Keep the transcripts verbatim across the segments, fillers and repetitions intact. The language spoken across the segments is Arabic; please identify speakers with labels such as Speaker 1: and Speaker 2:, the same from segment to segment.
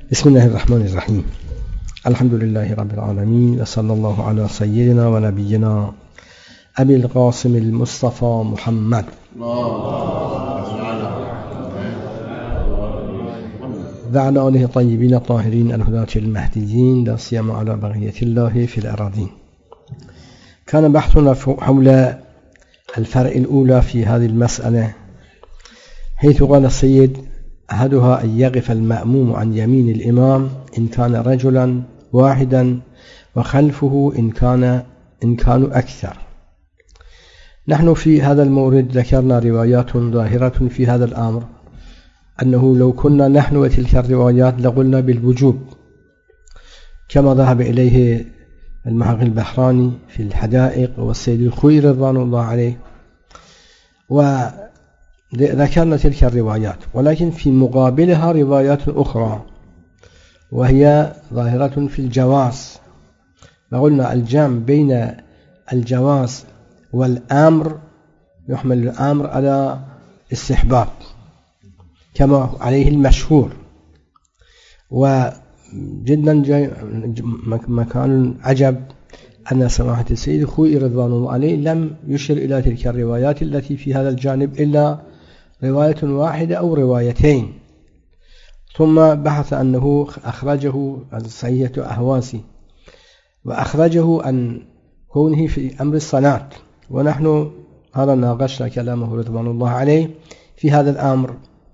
Speaker 1: بسم الله الرحمن الرحيم. الحمد لله رب العالمين، وصلى الله على سيدنا ونبينا أبي القاسم المصطفى محمد وعلى آله الطيبين الطاهرين الهداة المهديين، لا سيما على بقية الله في الأراضين. كان بحثنا حول الفرع الأولى في هذه المسألة، حيث قال السيد: أحدها أن يقف المأموم عن يمين الإمام إن كان رجلا واحدا، وخلفه إن كان إن كانوا أكثر. نحن في هذا المورد ذكرنا روايات ظاهرة في هذا الأمر، أنه لو كنا نحن وتلك الروايات لقلنا بالوجوب، كما ذهب إليه المحقق البحراني في الحدائق والسيد الخوئي رضوان الله عليه، وذكرنا تلك الروايات. ولكن في مقابلها روايات أخرى وهي ظاهرة في الجواز، وقلنا الجمع بين الجواز والأمر يحمل الأمر على استحباب كما عليه المشهور. وجدا مكان عجب أن سماحة السيد الخوئي رضوان الله عليه لم يشر إلى تلك الروايات التي في هذا الجانب إلا رواية واحدة أو روايتين، ثم بحث أنه أخرجه صحيحة أهوازي، وأخرجه عن كونه في أمر الصلاة، ونحن هذا ناقشنا كلامه رضوان الله عليه في هذا الأمر،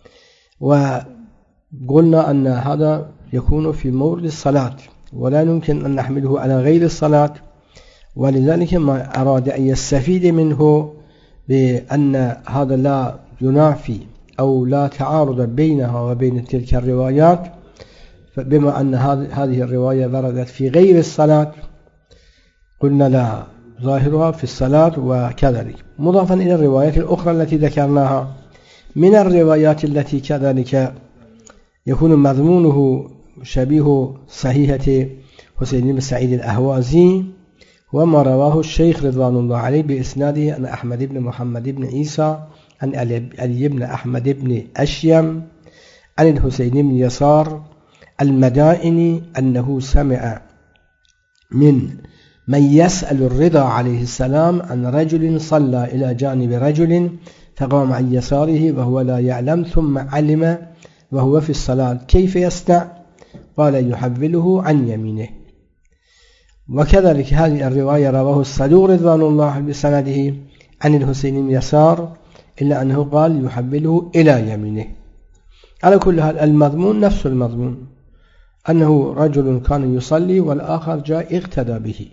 Speaker 1: وقلنا أن هذا يكون في مورد الصلاة ولا يمكن أن نحمله على غير الصلاة. ولذلك ما أراد أن يستفيد منه بأن هذا لا ينافي أو لا تعارض بينها وبين تلك الروايات، بما أن هذه الرواية وردت في غير الصلاة قلنا لا، ظاهرها في الصلاة وكذلك، مضافا إلى الروايات الأخرى التي ذكرناها. من الروايات التي كذلك يكون مضمونه شبيه صحيحة حسين بن سعيد الأهوازي، وما رواه الشيخ رضوان الله عليه بإسناده عن أحمد بن محمد بن عيسى عن علي بن أحمد بن أشيم عن الحسين بن يسار المدائني أنه سمع من من يسأل الرضا عليه السلام عن رجل صلى إلى جانب رجل فقام عن يساره وهو لا يعلم، ثم علم وهو في الصلاة كيف يصنع؟ قال: يحوله عن يمينه. وكذلك هذه الرواية رواه الصدوق رضوان الله بسنده عن الحسين بن يسار، إلا أنه قال: يحوله إلى يمينه. على كل حال المضمون نفس المضمون، أنه رجل كان يصلي والآخر جاء اقتدى به،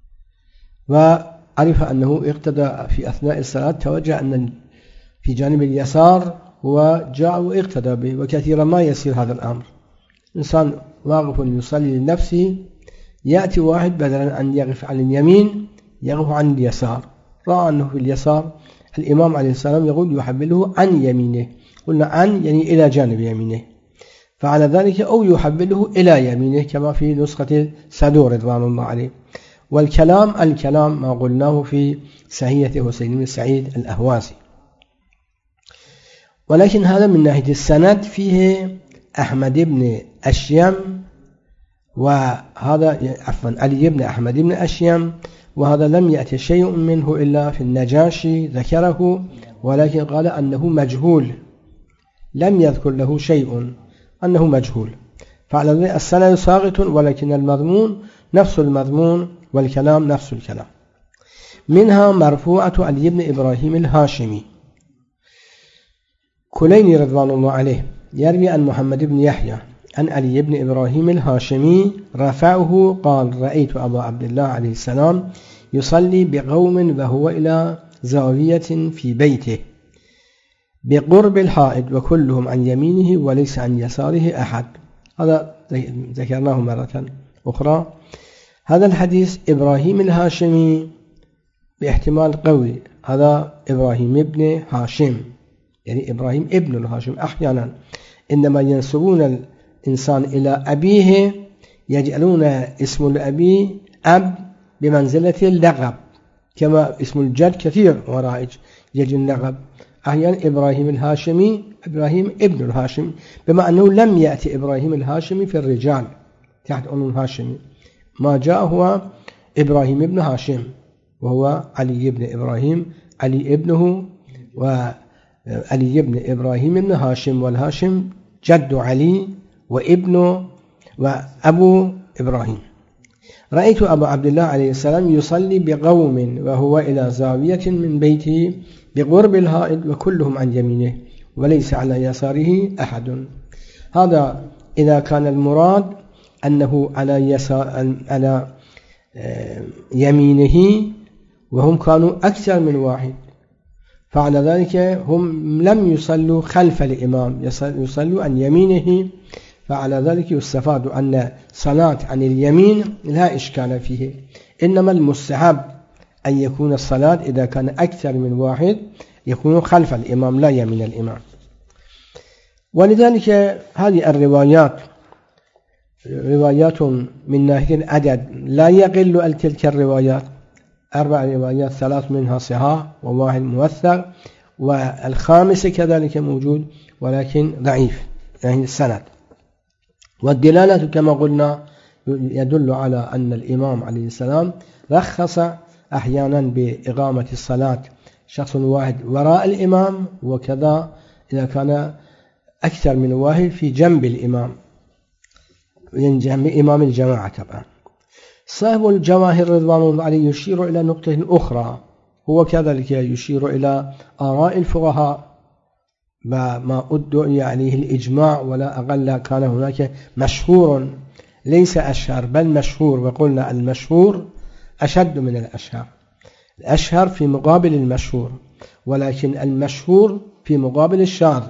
Speaker 1: وعرف أنه اقتدى في أثناء الصلاة، توجه أن في جانب اليسار وجاء واقتدى به. وكثيرا ما يصير هذا الأمر، إنسان واقف يصلي لنفسه، يأتي واحد بدلا أن يقف عن اليمين يقف عن اليسار، رأى أنه في اليسار، الإمام عليه السلام يقول: يحوله عن يمينه. قلنا عن يعني إلى جانب يمينه، فعلى ذلك أو يحوله إلى يمينه كما في نسخة صدوق رضوان الله عليه. والكلام الكلام ما قلناه في صحيحة حسين بن سعيد الأهوازي. ولكن هذا من ناحية السند فيه أحمد بن أشيم، وهذا عفوا علي بن أحمد بن أشيم، وهذا لم يأتي شيء منه إلا في النجاشي ذكره، ولكن قال أنه مجهول، لم يذكر له شيء أنه مجهول. فعلى ذلك السند ساقط، ولكن المضمون نفس المضمون والكلام نفس الكلام. منها مرفوعة علي بن إبراهيم الهاشمي كليني رضوان الله عليه يروي عن محمد بن يحيى عن علي بن إبراهيم الهاشمي رفعه قال: رأيت أبا عبد الله عليه السلام يصلي بقوم وهو إلى زاوية في بيته بقرب الحائط وكلهم عن يمينه وليس عن يساره أحد. هذا ذكرناه مرة أخرى. هذا الحديث إبراهيم الهاشمي باحتمال قوي، هذا إبراهيم ابن هاشم، يعني إبراهيم ابن الهاشم. أحيانا إنما ينسبون الإنسان إلى أبيه يجعلون اسم الأبي أب بمنزلة اللقب، كما اسم الجد كثير ورائج يجي اللقب أحيانا إبراهيم الهاشمي إبراهيم ابن الهاشمي، بما أنه لم يأتي إبراهيم الهاشمي في الرجال تحت أم الهاشمي، ما جاء هو إبراهيم ابن هاشم وهو علي بن إبراهيم، علي ابنه وعلي بن إبراهيم بن هاشم، والهاشم جد علي وابنه وأبو إبراهيم. رأيت أبا عبد الله عليه السلام يصلي بقوم وهو إلى زاوية من بيته بقرب الحائط وكلهم عن يمينه وليس على يساره أحد. هذا إذا كان المراد أنه على يسار على يمينه وهم كانوا أكثر من واحد، فعلى ذلك هم لم يصلوا خلف الإمام، يصلوا عن يمينه، فعلى ذلك يستفاد أن صلاة عن اليمين لا إشكال فيه، إنما المستحب أن يكون الصلاة إذا كان أكثر من واحد يكون خلف الإمام لا يمين الإمام. ولذلك هذه الروايات روايات من ناحية العدد لا يقل عن تلك الروايات، أربع روايات ثلاث منها صحاح وواحد موثق، والخامس كذلك موجود ولكن ضعيف يعني السند. والدلالة كما قلنا يدل على أن الإمام عليه السلام رخص أحيانا بإقامة الصلاة شخص واحد وراء الإمام، وكذا إذا كان أكثر من واحد في جنب الإمام، جنب إمام الجماعة. طبعا صاحب الجواهر رضوان الله عليه يشير إلى نقطة أخرى، هو كذلك يشير إلى آراء الفقهاء ما أدعي عليه الإجماع ولا أقل، كان هناك مشهور ليس أشهر بل مشهور، وقلنا المشهور أشد من الأشهر، الأشهر في مقابل المشهور، ولكن المشهور في مقابل الشاذ،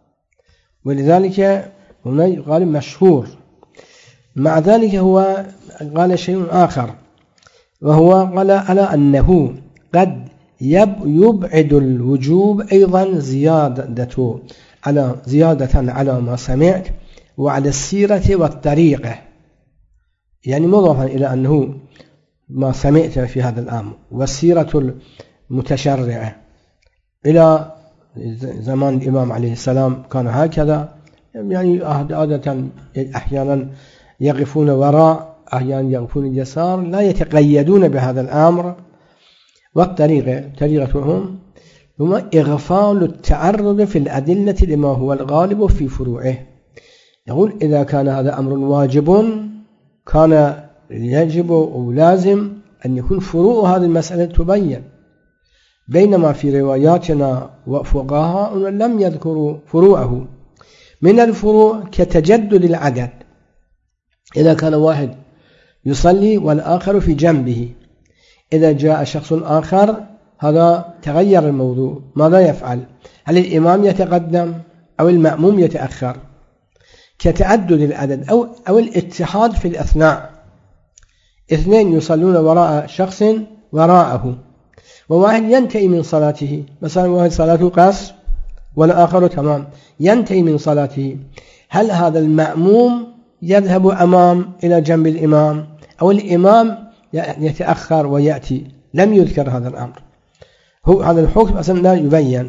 Speaker 1: ولذلك هنا قال مشهور. مع ذلك هو قال شيء آخر، وهو قال على أنه قد يبعد الوجوب أيضا زيادة على زيادة على ما سمعت وعلى السيرة والطريقة، يعني مضافا إلى أنه ما سمعت في هذا الأمر والسيرة المتشرعة إلى زمان الإمام عليه السلام كان هكذا، يعني عادة أحيانا يقفون وراء أحيانا يقفون اليسار، لا يتقيدون بهذا الأمر. والطريقة طريقتهم هم إغفال التعرض في الأدلة لما هو الغالب في فروعه. يقول إذا كان هذا أمر واجب كان يجب أو لازم أن يكون فروع هذه المسألة تبين، بينما في رواياتنا وفقهاء لم يذكروا فروعه. من الفروع كتجدد العدد، إذا كان واحد يصلي والآخر في جنبه، إذا جاء شخص آخر هذا تغير الموضوع، ماذا يفعل؟ هل الإمام يتقدم أو المأموم يتأخر؟ كتعدد العدد أو, أو الاتحاد في الأثناء، اثنين يصلون وراء شخص وراءه وواحد ينتهي من صلاته، مثلا واحد صلاته قصر والآخر تمام ينتهي من صلاته، هل هذا المأموم يذهب أمام إلى جنب الإمام أو الإمام يتأخر ويأتي؟ لم يذكر هذا الأمر، هو هذا الحكم أصلا لا يبين.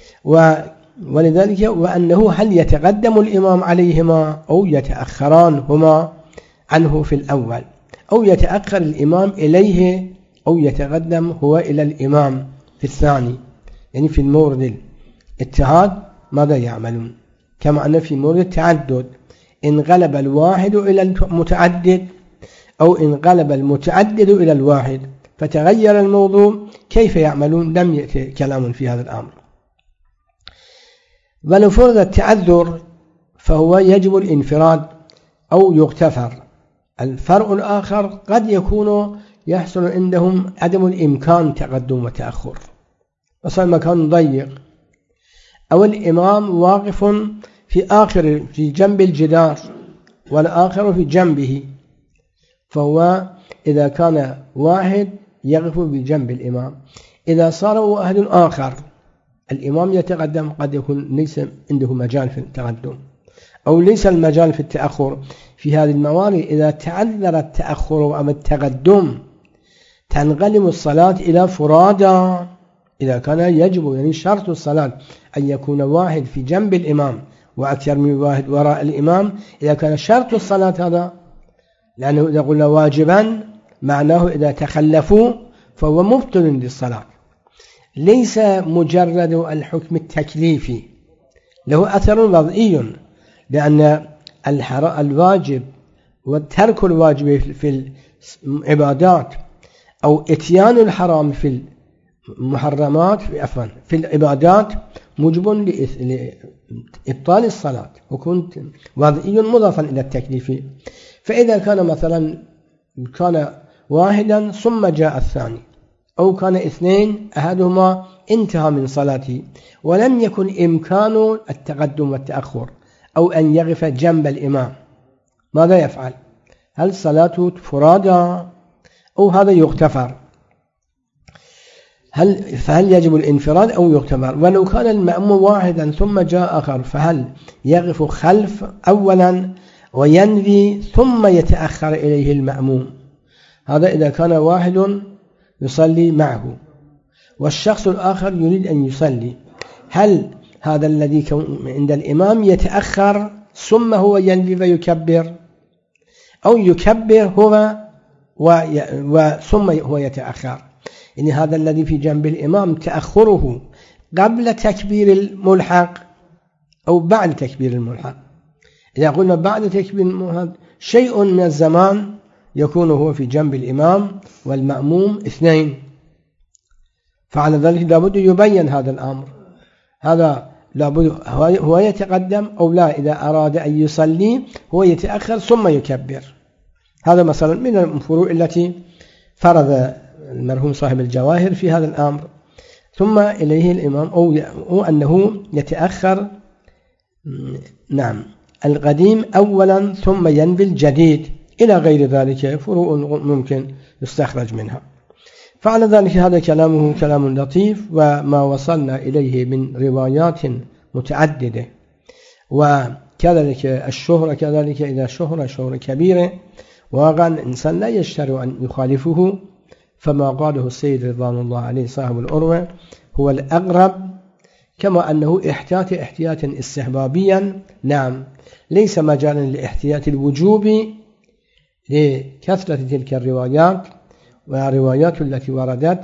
Speaker 1: ولذلك وأنه هل يتقدم الإمام عليهما أو يتأخران هما عنه في الأول، أو يتأخر الإمام إليه أو يتقدم هو إلى الإمام في الثاني، يعني في المورد الاتحاد ماذا يعملون؟ كما أن في مورد التعدد إن غلب الواحد إلى المتعدد أو إن غلب المتعدد إلى الواحد فتغير الموضوع كيف يعملون؟ لم يأتي كلام في هذا الأمر. ولو فرض التعذر فهو يجب الانفراد أو يغتفر. الفرق الآخر قد يكون يحصل عندهم عدم الإمكان تقدم وتأخر، مثلا مكان ضيق أو الإمام واقف في آخر في جنب الجدار والآخر في جنبه، فهو إذا كان واحد يقف بجنب الإمام، إذا صار واحد آخر الإمام يتقدم قد يكون ليس عنده مجال في التقدم أو ليس المجال في التأخر. في هذه الموارد إذا تعذر التأخر أو التقدم تنقلب الصلاة إلى فرادى إذا كان يجب يعني شرط الصلاة أن يكون واحد في جنب الإمام وأكثر من واحد وراء الإمام، إذا كان شرط الصلاة هذا، لأنه إذا قلنا واجبا معناه إذا تخلفوا فهو مبطل للصلاة، ليس مجرد الحكم التكليفي، له أثر وضعي، لأن الواجب وترك الواجب في العبادات أو إتيان الحرام في المحرمات عفوا في العبادات موجب لإبطال الصلاة، وكنت وضعي مضافا إلى التكليف. فإذا كان مثلا كان واحدا ثم جاء الثاني، أو كان اثنين أحدهما انتهى من صلاته ولم يكن إمكان التقدم والتأخر أو أن يقف جنب الإمام، ماذا يفعل؟ هل صلاته فرادى أو هذا يغتفر؟ هل فهل يجب الانفراد أو يغتفر؟ ولو كان المأموم واحدا ثم جاء آخر فهل يقف خلف أولا وينوي ثم يتأخر إليه المأموم؟ هذا إذا كان واحد يصلي معه والشخص الآخر يريد أن يصلي، هل هذا الذي عند الإمام يتأخر ثم هو ينوي ويكبر، أو يكبر هو وثم هو يتأخر؟ يعني هذا الذي في جنب الإمام تأخره قبل تكبير الملحق أو بعد تكبير الملحق. إذا قلنا بعد تكبير الملحق شيء من الزمان يكون هو في جنب الإمام والمأموم اثنين، فعلى ذلك لابد يبين هذا الأمر، هذا لابد هو يتقدم أو لا، إذا أراد أن يصلي هو يتأخر ثم يكبر. هذا مثلا من الفروع التي فرض المرحوم صاحب الجواهر في هذا الأمر. ثم إليه الإمام أو, أو أنه يتأخر نعم القديم أولا ثم ينوي الجديد إلى غير ذلك، فروع ممكن يستخرج منها. فعلى ذلك هذا كلامه كلام لطيف، وما وصلنا إليه من روايات متعددة، وكذلك الشهرة كذلك إذا شهرة شهرة كبيرة واقعا الإنسان لا يشتري أن يخالفه، فما قاله السيد رضوان الله عليه صاحب الأروة هو الأقرب، كما أنه احتياط احتياطا استحبابيا نعم، ليس مجالا لاحتياط الوجوب لكثرة تلك الروايات، والروايات التي وردت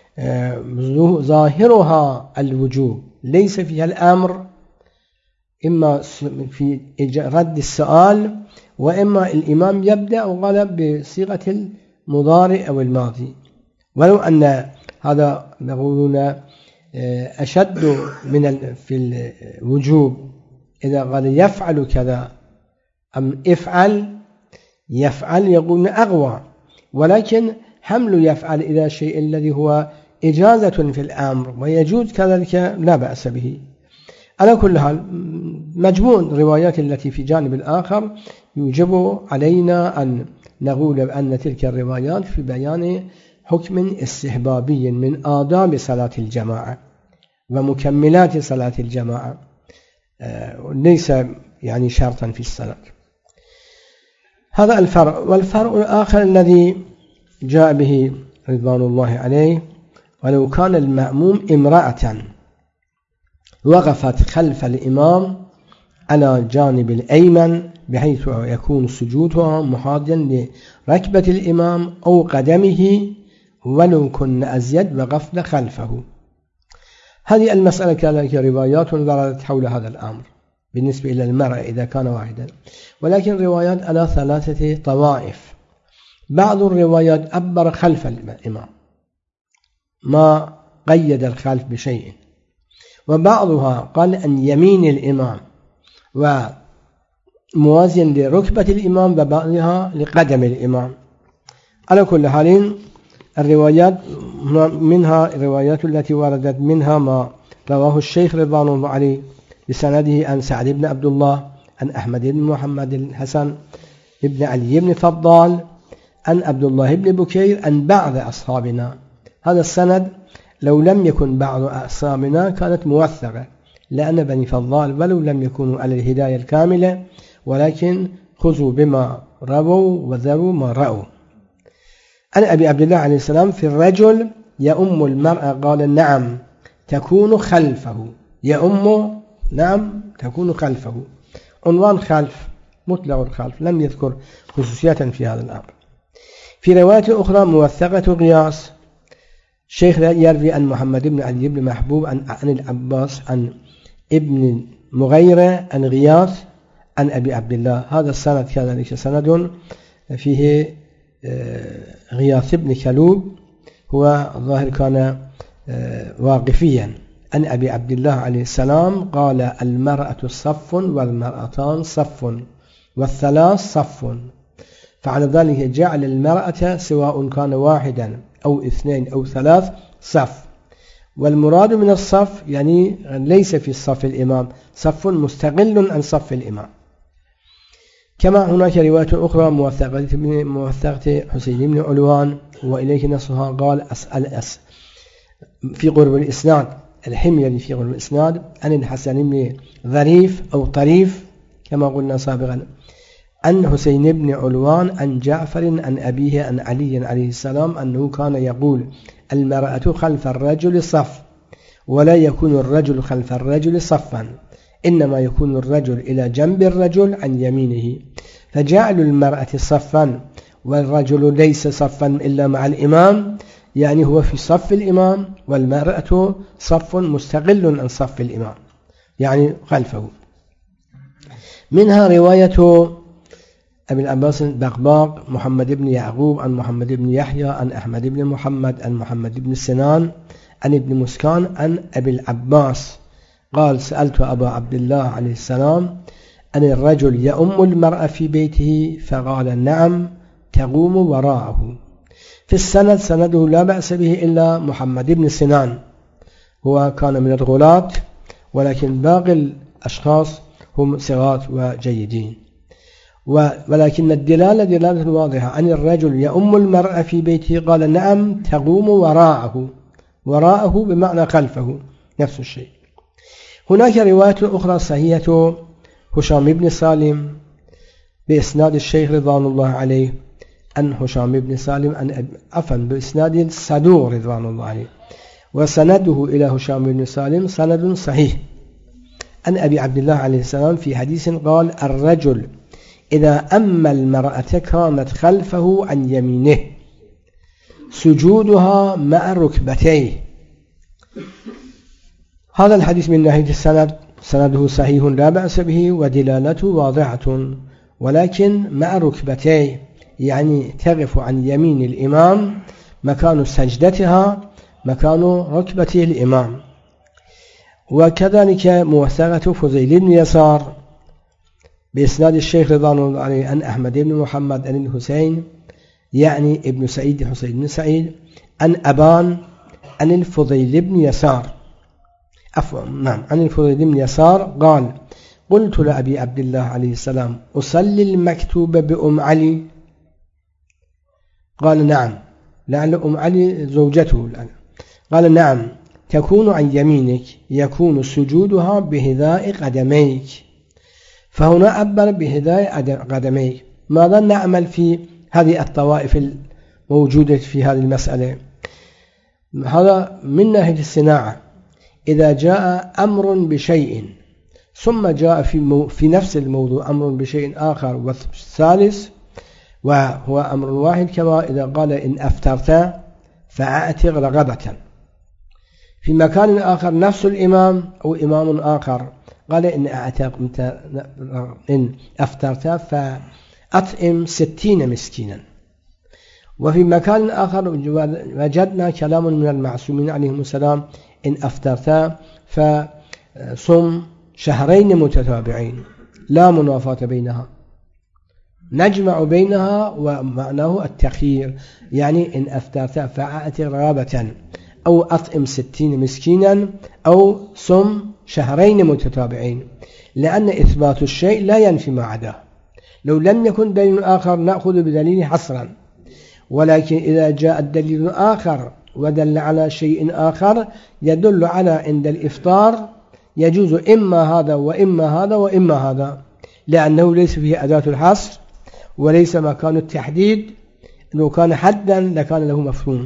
Speaker 1: ظاهرها الوجوب ليس فيها الأمر، إما في رد السؤال وإما الإمام يبدأ وغلب بصيغة المضارع أو الماضي، ولو أن هذا نقولون أشد من في الوجوب، إذا قال يفعل كذا أم افعل يفعل يقولون أغوى، ولكن حمل يفعل إلى شيء الذي هو إجازة في الأمر ويجوز كذلك لا بأس به. على كل حال مجموع الروايات التي في جانب الآخر يوجب علينا أن نقول بأن تلك الروايات في بيان حكم استحبابي من آداب صلاة الجماعة ومكملات صلاة الجماعة، ليس يعني شرطا في الصلاة. هذا الفرع. والفرع الآخر الذي جاء به رضوان الله عليه: ولو كان المأموم امرأة وقفت خلف الإمام على جانب الأيمن بحيث يكون سجودها محاذيا لركبة الإمام أو قدمه ولو كن أزيد وقفن خلفه. هذه المسألة كذلك روايات وردت حول هذا الأمر بالنسبة إلى المرأة إذا كان واحدا، ولكن روايات على ثلاثة طوائف. بعض الروايات أبر خلف الإمام ما قيد الخلف بشيء، وبعضها قال أن يمين الإمام وموازين لركبة الإمام، وبعضها لقدم الإمام. على كل حال الروايات منها الروايات التي وردت منها ما رواه الشيخ رضوان الله عليه بسنده عن سعد بن عبد الله عن أحمد بن محمد الحسن بن علي بن فضال عن عبد الله بن بكير عن بعض أصحابنا. هذا السند لو لم يكن بعض أصحابنا كانت موثقة، لأن بني فضال ولو لم يكونوا على الهداية الكاملة ولكن خذوا بما رووا وذروا ما رأوا. عن أبي عبد الله عليه السلام في الرجل يؤم المرأة قال نعم تكون خلفه. يؤم نعم تكون خلفه، عنوان خلف مطلق الخلف، لم يذكر خصوصيات في هذا الأمر. في رواية أخرى موثقة غياث، الشيخ يروي عن محمد بن علي بن محبوب عن العباس عن ابن مغيرة عن غياث عن أبي عبد الله. هذا السند كذلك سند فيه غياث بن كلوب، هو ظاهر كان واقفيا، عن أبي عبد الله عليه السلام قال المرأة صف والمرأتان صف والثلاث صف، فعلى ذلك جعل المرأة سواء كان واحدا أو اثنين أو ثلاث صف. والمراد من الصف يعني ليس في الصف الإمام، صف مستقل عن صف الإمام. كما هناك رواية أخرى موثقة حسين بن علوان وإليك نصها قال أسأل أس في قرب الإسناد الحميري في قرب الإسناد عن الحسن بن ظريف أو طريف كما قلنا سابقا عن حسين بن علوان عن جعفر عن أبيه عن علي عليه السلام أنه كان يقول المرأة خلف الرجل صف ولا يكون الرجل خلف الرجل صفا، إنما يكون الرجل إلى جنب الرجل عن يمينه، فجعل المرأة صفا والرجل ليس صفا إلا مع الإمام، يعني هو في صف الإمام، والمرأة صف مستقل عن صف الإمام يعني خلفه. منها رواية أبي العباس البغباق محمد بن يعقوب عن محمد بن يحيى عن أحمد بن محمد عن محمد بن سنان عن ابن مسكان عن أبي العباس قال سألت أبا عبد الله عليه السلام أن الرجل يؤم المرأة في بيته فقال نعم تقوم وراءه. في السند سنده لا بأس به إلا محمد بن سنان، هو كان من الغلاة، ولكن باقي الأشخاص هم صغات وجيدين. ولكن الدلالة دلالة واضحة عن الرجل يؤم المرأة في بيته قال نعم تقوم وراءه، وراءه بمعنى خلفه نفس الشيء. هناك رواية أخرى صحيحة هشام بن سالم بإسناد الشيخ رضوان الله عليه عن هشام بن سالم عن عفوا بإسناد الصدوق رضوان الله عليه، وسنده إلى هشام بن سالم سند صحيح عن أبي عبد الله عليه السلام في حديث قال الرجل إذا أما المرأة كانت خلفه عن يمينه سجودها مع ركبتيه. هذا الحديث من ناحية السند سنده صحيح لا بأس به ودلالته واضحة، ولكن مع ركبتيه يعني تقف عن يمين الإمام مكان سجدتها مكان ركبته الإمام. وكذلك موثقة فضيل بن يسار بإسناد الشيخ رضوان الله عليه عن أحمد بن محمد عن الحسين يعني ابن سعيد حسين بن سعيد عن أبان عن الفضيل بن يسار عفوا نعم عن الفضيل بن يسار قال قلت لأبي عبد الله عليه السلام أصلي المكتوب بأم علي؟ قال نعم، لعل أم علي زوجته الآن. قال نعم تكون عن يمينك يكون سجودها بهذاء قدميك، فهنا عبر بهذاء قدميك. ماذا نعمل في هذه الطوائف الموجودة في هذه المسألة؟ هذا من ناحية الصناعة، إذا جاء أمر بشيء ثم جاء في, مو في نفس الموضوع أمر بشيء آخر والثالث وهو أمر واحد، كما إذا قال إن أفترت فأعتق رغبة، في مكان آخر نفس الإمام أو إمام آخر قال إن أعتق إن أفترت فأطعم ستين مسكينا، وفي مكان آخر وجدنا كلام من المعصومين عليهم السلام إن أفترت فصم شهرين متتابعين لا منافاة بينها، نجمع بينها ومعناه التخيير، يعني إن أفترت فأعتق رغبة أو أطعم ستين مسكينا أو صم شهرين متتابعين، لأن إثبات الشيء لا ينفي ما عداه. لو لم يكن دليل آخر نأخذ بدليل حصرا، ولكن إذا جاء الدليل آخر ودل على شيء آخر يدل على عند الإفطار يجوز إما هذا وإما هذا وإما هذا، لأنه ليس فيه أداة الحصر وليس مكان التحديد، لو كان حدا لكان له مفهوم.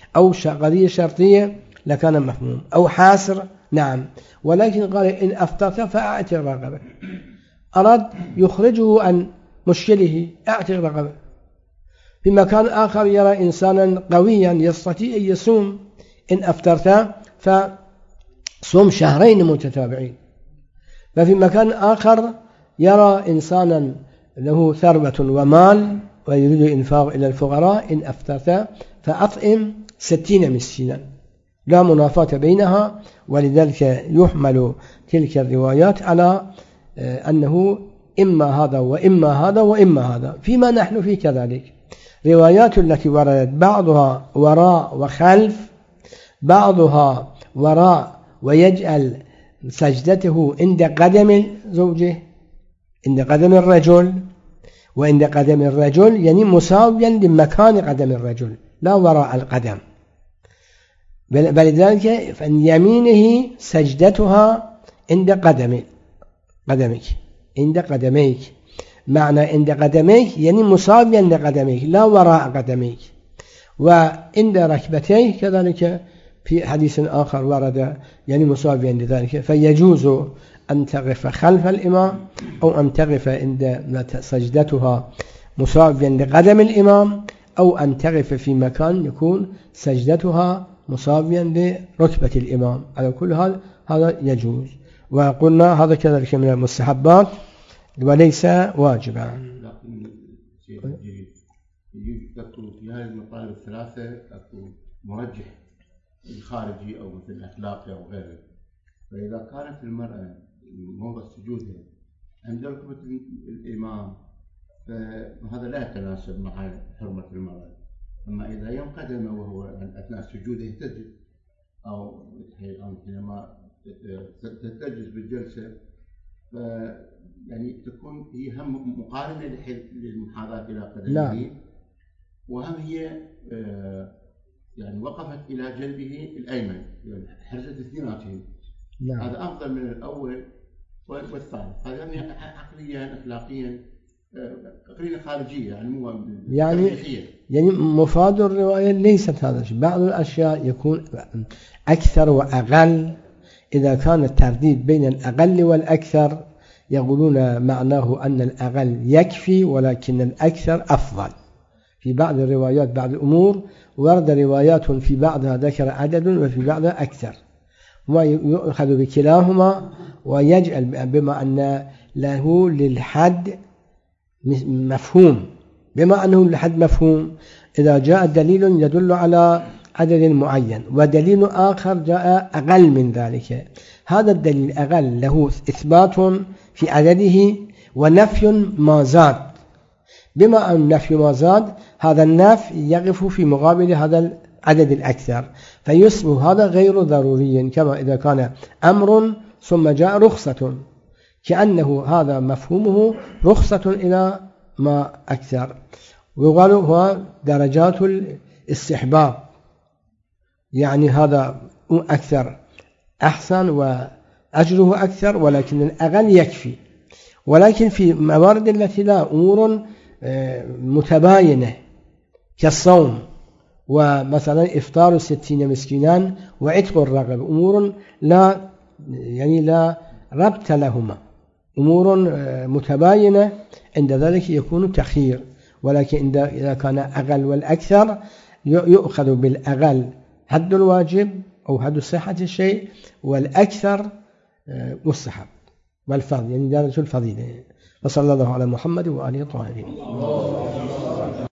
Speaker 1: أو قضية شرطية لكان مفهوم، أو حاسر نعم. ولكن قال إن أفطرت فأعتق رقبة، أراد يخرجه عن مشكله أعتق رقبة. في مكان آخر يرى إنسانا قويا يستطيع أن يصوم، إن أفطرت فصوم شهرين متتابعين. ففي مكان آخر يرى إنسانا له ثروة ومال ويريد إنفاق إلى الفقراء، إن أفطرت فأطعم ستين مسكينا، لا منافاة بينها. ولذلك يحمل تلك الروايات على أنه إما هذا وإما هذا وإما هذا. فيما نحن فيه كذلك روايات التي وردت بعضها وراء وخلف، بعضها وراء ويجعل سجدته عند قدم زوجه، عند قدم الرجل، وعند قدم الرجل يعني مساويا لمكان قدم الرجل لا وراء القدم. بلذلك فإن يمينه سجدتها عند قدم قدمك، عند قدميك، معنى عند قدميك يعني مساويا لقدميك لا وراء قدميك. وعند ركبتيه كذلك في حديث آخر ورد يعني مساويا لذلك. فيجوز أن تقف خلف الإمام أو أن تقف عند سجدتها مساويا لقدم الإمام، أو أن تقف في مكان يكون سجدتها مساويا لركبة الإمام. على كل حال هذا يجوز. وقلنا هذا كذلك من المستحبات وليس واجبا.
Speaker 2: لكن يجب تكون في هذه المطالب الثلاثة أكو مرجح الخارجي أو مثل الأخلاقي أو غيره. فإذا كانت المرأة موضع سجودها عند ركبة الإمام فهذا لا يتناسب مع حرمة المرأة. أما إذا يوم قدمه وهو أثناء سجوده يهتز أو حينما تتجز بالجلسة يعني تكون هي هم مقارنة للمحاذاة إلى قدمه، وهم هي يعني وقفت إلى جنبه الأيمن يعني حرزت اثنيناتهم. هذا أفضل من الأول والثالث. هذا يعني عقليا أخلاقيا قرينة خارجية يعني مو
Speaker 1: يعني يعني مفاد الرواية ليست هذا الشيء. بعض الأشياء يكون أكثر وأقل. إذا كان الترديد بين الأقل والأكثر يقولون معناه أن الأقل يكفي ولكن الأكثر أفضل. في بعض الروايات بعض الأمور ورد روايات في بعضها ذكر عدد وفي بعضها أكثر، ويؤخذ بكلاهما ويجعل بما أن له للحد مفهوم، بما أنه للحد مفهوم إذا جاء دليل يدل على عدد معين ودليل آخر جاء أقل من ذلك، هذا الدليل أقل له إثبات في عدده ونفي ما زاد. بما أن نفي ما زاد هذا النفي يقف في مقابل هذا العدد الأكثر، فيصبح هذا غير ضروري. كما إذا كان أمر ثم جاء رخصة كأنه هذا مفهومه رخصة إلى ما أكثر. ويقال هو درجات الاستحباب، يعني هذا أكثر أحسن وأجره أكثر ولكن الأقل يكفي. ولكن في موارد التي لا أمور متباينة كالصوم ومثلا إفطار ستين مسكينا وعتق الرقبة، أمور لا يعني لا ربط لهما، أمور متباينة، عند ذلك يكون تخيير. ولكن إذا كان أقل والأكثر يؤخذ بالأقل حد الواجب أو حد صحة الشيء، والأكثر مستحب والفضل يعني درجة الفضيلة. وصلى الله على محمد وآله الطاهرين.